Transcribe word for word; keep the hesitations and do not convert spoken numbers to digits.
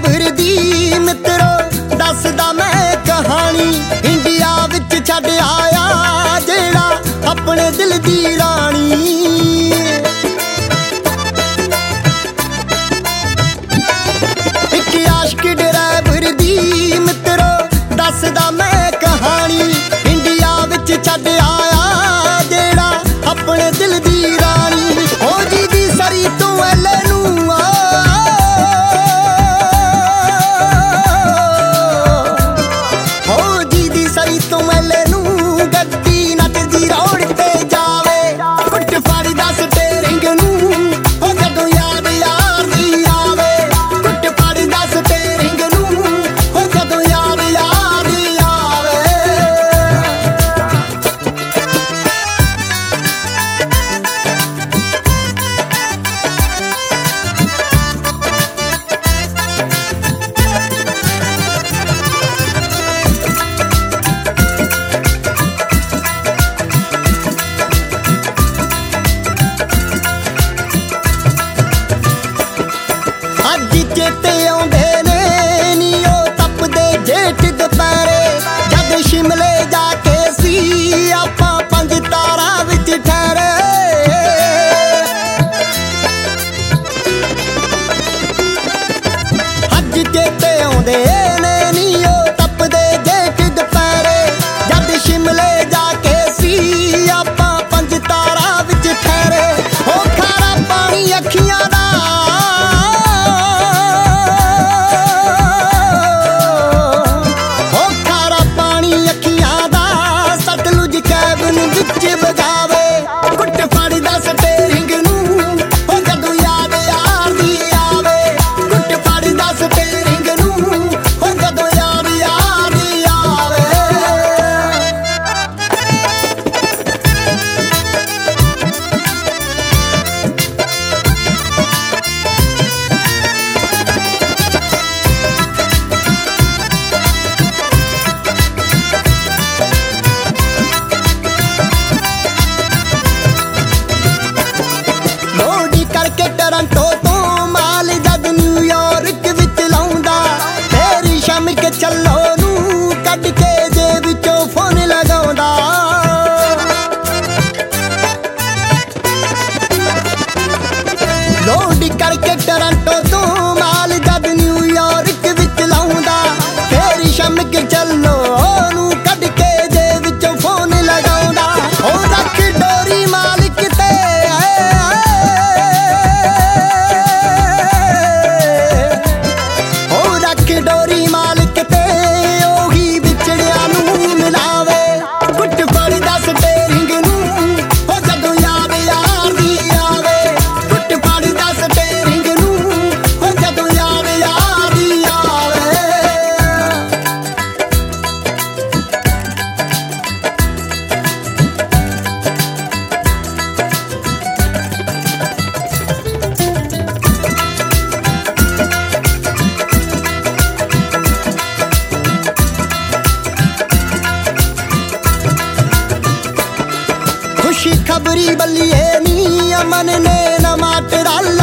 Driver दी मित्रो दसदा मैं कहानी। इंडिया विच छड्ड आया जेड़ा अपने दिल दी रानी। एक आशिक ड्राइवर दी मित्रो दसदा मैं कहानी। इंडिया विच छड्ड आया जेड़ा अपने दिल दी रानी। ओ जी दी सरी तू एले नू चेते आउंदे ने नी ओ तपदे जेठ दुपहरे। जद शिमले जाके सी आपां पंज तारा विच ठहरे। अज चेते आउंदे ने नी ओ तपदे जेठ दुपहरे। जद शिमले जाके सी आपां पंज तारा विच ठहरे। ओ खारा पानी अखियां दा बगावे। कुट फड़दा स्टेरिंग नू हो जदों याद यार दी आवे। कुट फड़दा स्टेरिंग नू हो जदों याद यार दी आवे। टोरंटो तो माल जद न्यूयॉर्क विच लाउंदा। तेरी शम के चलो नू कड के जेब चों फोन लगाउंदा। लोड करके टोरंटो तो माल जद न्यूयॉर्क विच लाउंदा। तेरी शम के चलो नू कड के जेब चों फोन लगाउंदा। ओ रख डोरी मालिक ते डोरी मालिक ते ओही विछड़िया नू मिलावे। कुट फड़दा स्टेरिंग नू हो जदों याद यार दी आवे। कुट फड़दा स्टेरिंग नू हो जदों याद यार दी आवे। खुशी खबरी बल्लिए नी अमन ने न माट रल